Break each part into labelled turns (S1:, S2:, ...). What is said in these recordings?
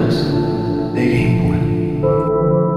S1: datos de Gamepool.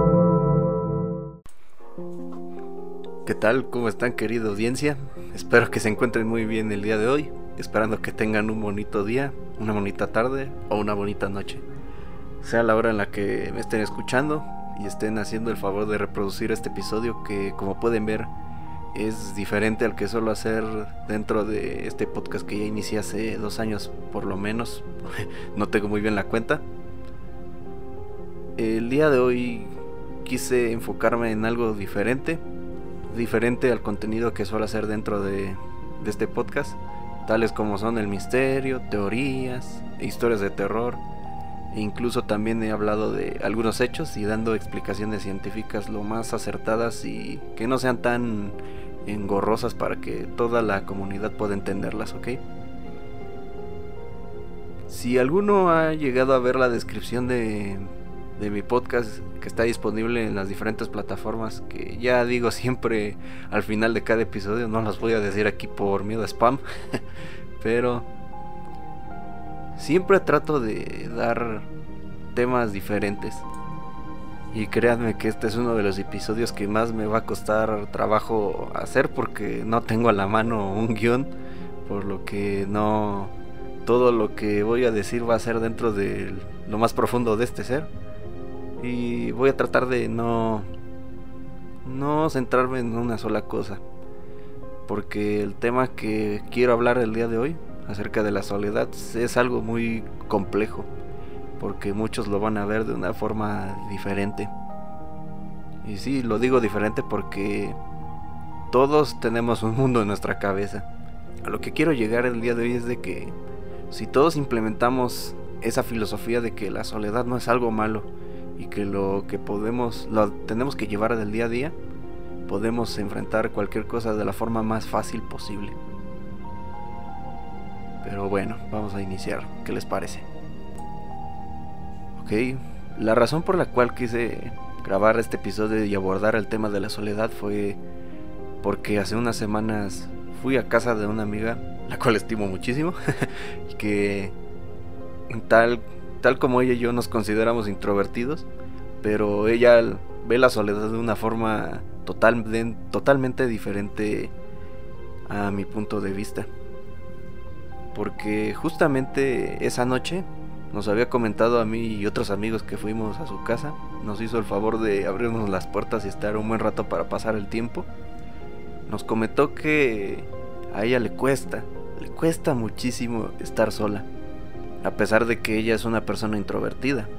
S2: ¿Qué tal? ¿Cómo están, querida audiencia? Espero que se encuentren muy bien el día de hoy, esperando que tengan un bonito día, una bonita tarde o una bonita noche, sea la hora en la que me estén escuchando y estén haciendo el favor de reproducir este episodio que, como pueden ver, es diferente al que suelo hacer dentro de este podcast que ya inicié hace 2 años por lo menos. No tengo muy bien la cuenta. El día de hoy quise enfocarme en algo diferente al contenido que suelo hacer dentro de este podcast, tales como son el misterio, teorías, historias de terror, e incluso también he hablado de algunos hechos y dando explicaciones científicas lo más acertadas y que no sean tan engorrosas para que toda la comunidad pueda entenderlas, ¿ok? Si alguno ha llegado a ver la descripción de mi podcast, que está disponible en las diferentes plataformas, que ya digo siempre al final de cada episodio, no las voy a decir aquí por miedo a spam, pero siempre trato de dar temas diferentes. Y créanme que este es uno de los episodios que más me va a costar trabajo hacer, porque no tengo a la mano un guión, por lo que no todo lo que voy a decir va a ser dentro de lo más profundo de este ser. Y voy a tratar de no centrarme en una sola cosa, porque el tema que quiero hablar el día de hoy acerca de la soledad es algo muy complejo, porque muchos lo van a ver de una forma diferente. Y sí, lo digo diferente porque todos tenemos un mundo en nuestra cabeza. A lo que quiero llegar el día de hoy es de que si todos implementamos esa filosofía de que la soledad no es algo malo y que lo tenemos que llevar del día a día, podemos enfrentar cualquier cosa de la forma más fácil posible. Pero bueno, vamos a iniciar. ¿Qué les parece? Ok, la razón por la cual quise grabar este episodio y abordar el tema de la soledad fue porque hace unas semanas fui a casa de una amiga, la cual estimo muchísimo, que tal como ella y yo nos consideramos introvertidos, pero ella ve la soledad de una forma totalmente diferente a mi punto de vista. Porque justamente esa noche nos había comentado a mí y otros amigos que fuimos a su casa, nos hizo el favor de abrirnos las puertas y estar un buen rato para pasar el tiempo. Nos comentó que a ella le cuesta muchísimo estar sola, a pesar de que ella es una persona introvertida.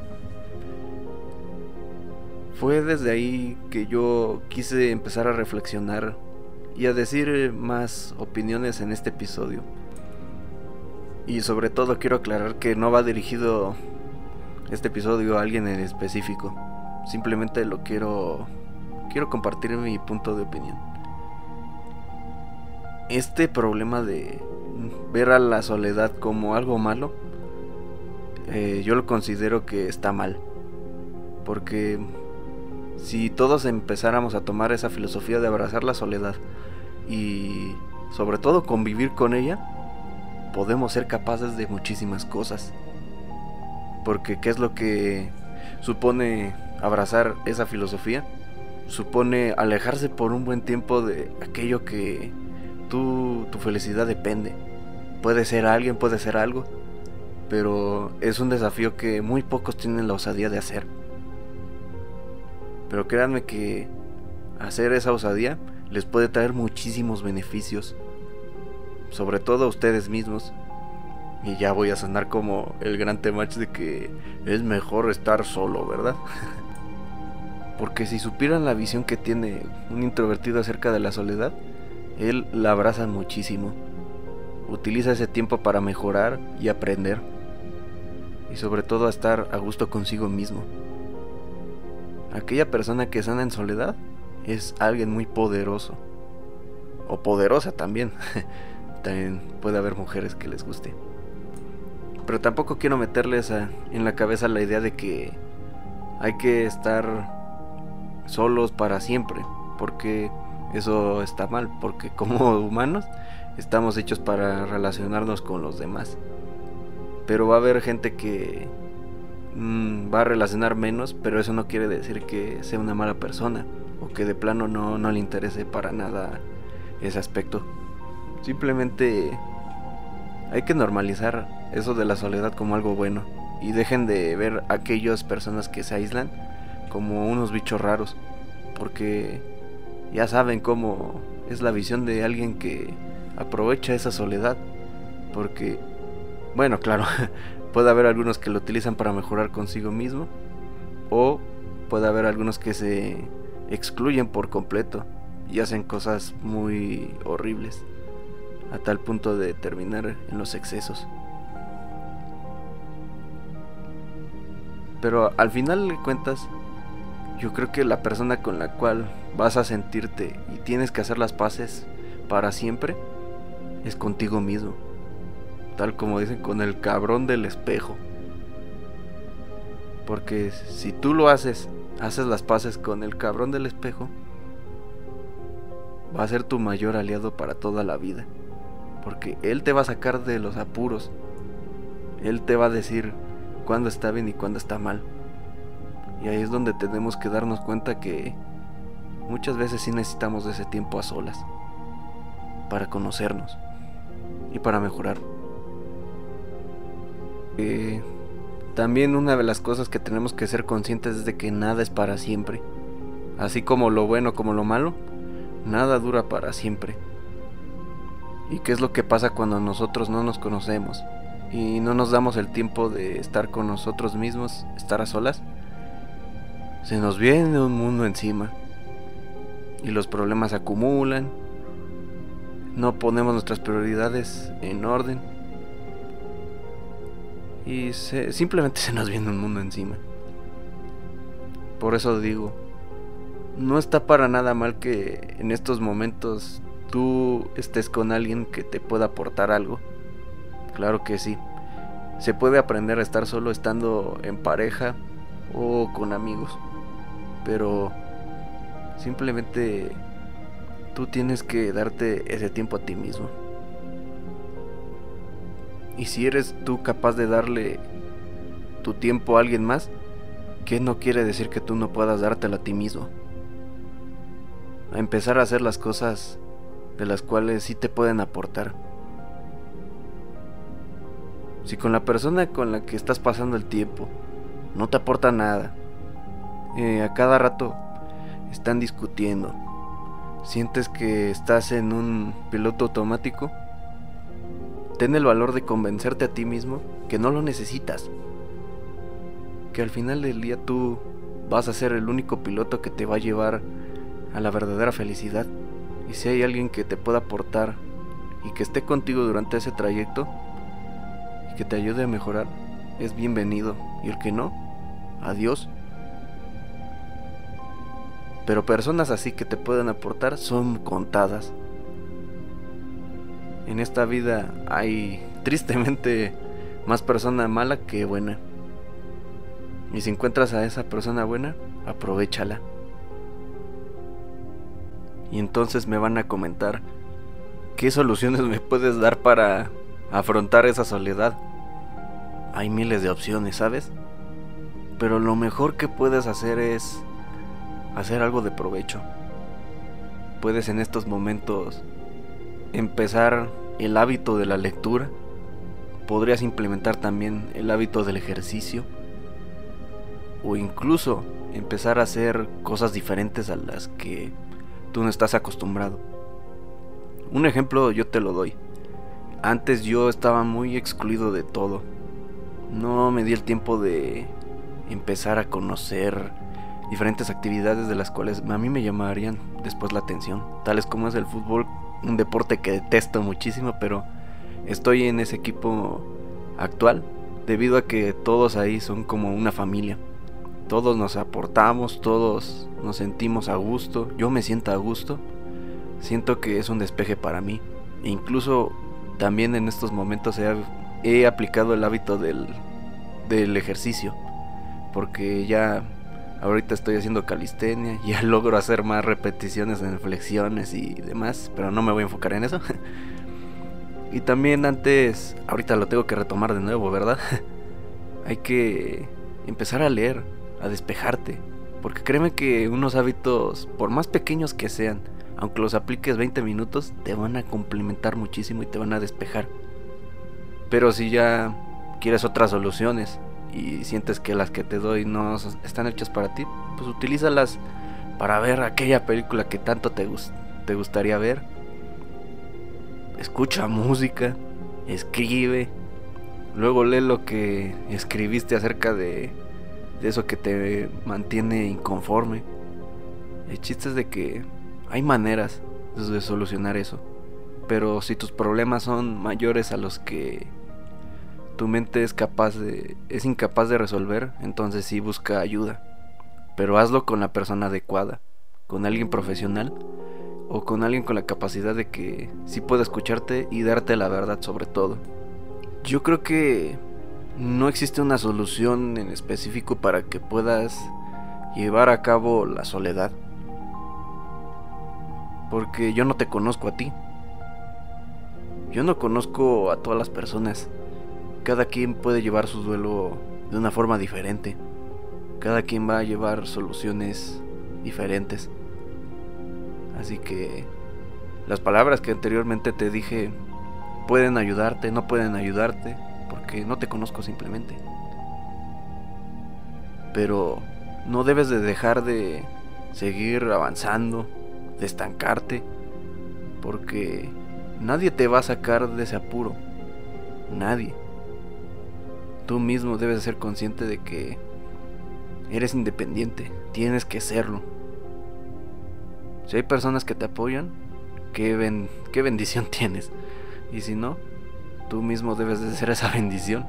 S2: Fue desde ahí que yo quise empezar a reflexionar y a decir más opiniones en este episodio. Y sobre todo quiero aclarar que no va dirigido este episodio a alguien en específico. Simplemente quiero compartir mi punto de opinión. Este problema de ver a la soledad como algo malo, yo lo considero que está mal, porque si todos empezáramos a tomar esa filosofía de abrazar la soledad y sobre todo convivir con ella, podemos ser capaces de muchísimas cosas. Porque ¿qué es lo que supone abrazar esa filosofía? Supone alejarse por un buen tiempo de aquello que tu felicidad depende. Puede ser alguien, puede ser algo, pero es un desafío que muy pocos tienen la osadía de hacer. Pero créanme que hacer esa osadía les puede traer muchísimos beneficios, sobre todo a ustedes mismos. Y ya voy a sonar como el gran temach de que es mejor estar solo, ¿verdad? Porque si supieran la visión que tiene un introvertido acerca de la soledad, él la abraza muchísimo. Utiliza ese tiempo para mejorar y aprender, y sobre todo a estar a gusto consigo mismo. Aquella persona que sana en soledad es alguien muy poderoso, o poderosa también. También puede haber mujeres que les guste. Pero tampoco quiero meterles en la cabeza la idea de que hay que estar solos para siempre, porque eso está mal, porque como humanos estamos hechos para relacionarnos con los demás. Pero va a haber gente que va a relacionar menos, pero eso no quiere decir que sea una mala persona o que de plano no le interese para nada ese aspecto. Simplemente hay que normalizar eso de la soledad como algo bueno y dejen de ver a aquellas personas que se aíslan como unos bichos raros, porque ya saben cómo es la visión de alguien que aprovecha esa soledad. Porque, bueno, claro, puede haber algunos que lo utilizan para mejorar consigo mismo, o puede haber algunos que se excluyen por completo y hacen cosas muy horribles, a tal punto de terminar en los excesos. Pero al final de cuentas, yo creo que la persona con la cual vas a sentirte y tienes que hacer las paces para siempre es contigo mismo. Tal como dicen, con el cabrón del espejo. Porque si tú lo haces las paces con el cabrón del espejo, va a ser tu mayor aliado para toda la vida. Porque él te va a sacar de los apuros. Él te va a decir cuándo está bien y cuándo está mal. Y ahí es donde tenemos que darnos cuenta que muchas veces sí necesitamos de ese tiempo a solas para conocernos y para mejorar. También una de las cosas que tenemos que ser conscientes es de que nada es para siempre. Así como lo bueno como lo malo, nada dura para siempre. ¿Y qué es lo que pasa cuando nosotros no nos conocemos y no nos damos el tiempo de estar con nosotros mismos, estar a solas? Se nos viene un mundo encima y los problemas se acumulan. No ponemos nuestras prioridades en orden y simplemente se nos viene un mundo encima. Por eso digo, no está para nada mal que en estos momentos tú estés con alguien que te pueda aportar algo. Claro que sí. Se puede aprender a estar solo estando en pareja o con amigos, pero simplemente tú tienes que darte ese tiempo a ti mismo. Y si eres tú capaz de darle tu tiempo a alguien más, ¿qué no quiere decir que tú no puedas dártelo a ti mismo? A empezar a hacer las cosas de las cuales sí te pueden aportar. Si con la persona con la que estás pasando el tiempo no te aporta nada, a cada rato están discutiendo, sientes que estás en un piloto automático, ten el valor de convencerte a ti mismo que no lo necesitas, que al final del día tú vas a ser el único piloto que te va a llevar a la verdadera felicidad. Y si hay alguien que te pueda aportar y que esté contigo durante ese trayecto y que te ayude a mejorar, es bienvenido, y el que no, adiós. Pero personas así que te pueden aportar son contadas. En esta vida hay tristemente más persona mala que buena. Y si encuentras a esa persona buena, aprovéchala. Y entonces me van a comentar, ¿qué soluciones me puedes dar para afrontar esa soledad? Hay miles de opciones, ¿sabes? Pero lo mejor que puedes hacer es hacer algo de provecho. Puedes en estos momentos empezar el hábito de la lectura. Podrías implementar también el hábito del ejercicio, o incluso empezar a hacer cosas diferentes a las que tú no estás acostumbrado. Un ejemplo yo te lo doy. Antes yo estaba muy excluido de todo. No me di el tiempo de empezar a conocer diferentes actividades de las cuales a mí me llamarían después la atención, tales como es el fútbol, un deporte que detesto muchísimo, pero estoy en ese equipo actual debido a que todos ahí son como una familia. Todos nos aportamos, todos nos sentimos a gusto. Yo me siento a gusto. Siento que es un despeje para mí. E incluso también en estos momentos he aplicado el hábito del ejercicio. Porque ya ahorita estoy haciendo calistenia. Ya logro hacer más repeticiones en flexiones y demás. Pero no me voy a enfocar en eso. Y también ahorita lo tengo que retomar de nuevo, ¿verdad? Hay que empezar a leer, a despejarte. Porque créeme que unos hábitos, por más pequeños que sean, aunque los apliques 20 minutos, te van a complementar muchísimo y te van a despejar. Pero si ya quieres otras soluciones y sientes que las que te doy no están hechas para ti, pues utilízalas para ver aquella película que tanto te gustaría ver. Escucha música, escribe, luego lee lo que escribiste acerca de eso que te mantiene inconforme. El chiste es de que hay maneras de solucionar eso, pero si tus problemas son mayores a los que tu mente es incapaz de resolver, entonces sí busca ayuda, pero hazlo con la persona adecuada, con alguien profesional o con alguien con la capacidad de que sí pueda escucharte y darte la verdad sobre todo. Yo creo que no existe una solución en específico para que puedas llevar a cabo la soledad, porque yo no te conozco a ti, yo no conozco a todas las personas. Cada quien puede llevar su duelo de una forma diferente, cada quien va a llevar soluciones diferentes. Así que las palabras que anteriormente te dije pueden ayudarte, no pueden ayudarte, porque no te conozco simplemente. Pero no debes de dejar de seguir avanzando, de estancarte, porque nadie te va a sacar de ese apuro, nadie. Tú mismo debes de ser consciente de que eres independiente, tienes que serlo. Si hay personas que te apoyan, qué bendición tienes. Y si no, tú mismo debes de ser esa bendición.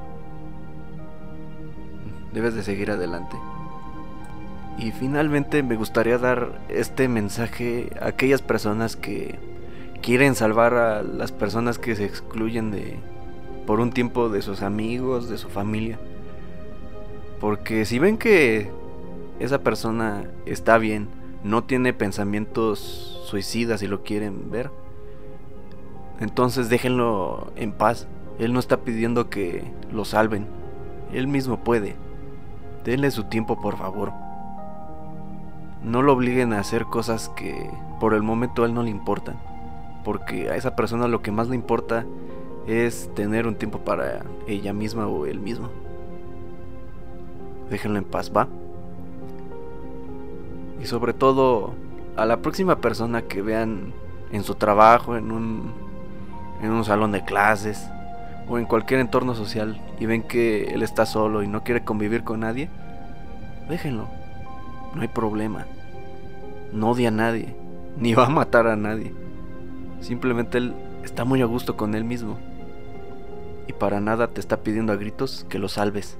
S2: Debes de seguir adelante. Y finalmente me gustaría dar este mensaje a aquellas personas que quieren salvar a las personas que se excluyen por un tiempo de sus amigos, de su familia. Porque si ven que esa persona está bien, no tiene pensamientos suicidas si lo quieren ver, entonces déjenlo en paz. Él no está pidiendo que lo salven, él mismo puede. Denle su tiempo, por favor. No lo obliguen a hacer cosas que por el momento a él no le importan, porque a esa persona lo que más le importa es tener un tiempo para ella misma o él mismo. Déjenlo en paz, ¿va? Y sobre todo, a la próxima persona que vean en su trabajo, en un salón de clases o en cualquier entorno social, y ven que él está solo y no quiere convivir con nadie, déjenlo, no hay problema. No odia a nadie, ni va a matar a nadie. Simplemente él está muy a gusto con él mismo y para nada te está pidiendo a gritos que lo salves.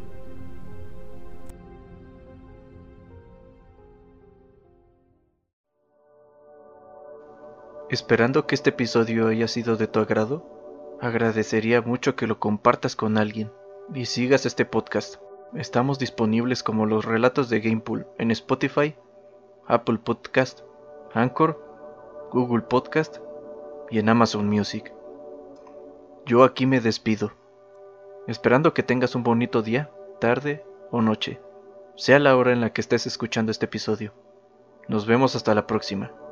S2: Esperando que este episodio haya sido de tu agrado, agradecería mucho que lo compartas con alguien y sigas este podcast. Estamos disponibles como los relatos de Gamepool en Spotify, Apple Podcast, Anchor, Google Podcast y en Amazon Music. Yo aquí me despido, esperando que tengas un bonito día, tarde o noche, sea la hora en la que estés escuchando este episodio. Nos vemos hasta la próxima.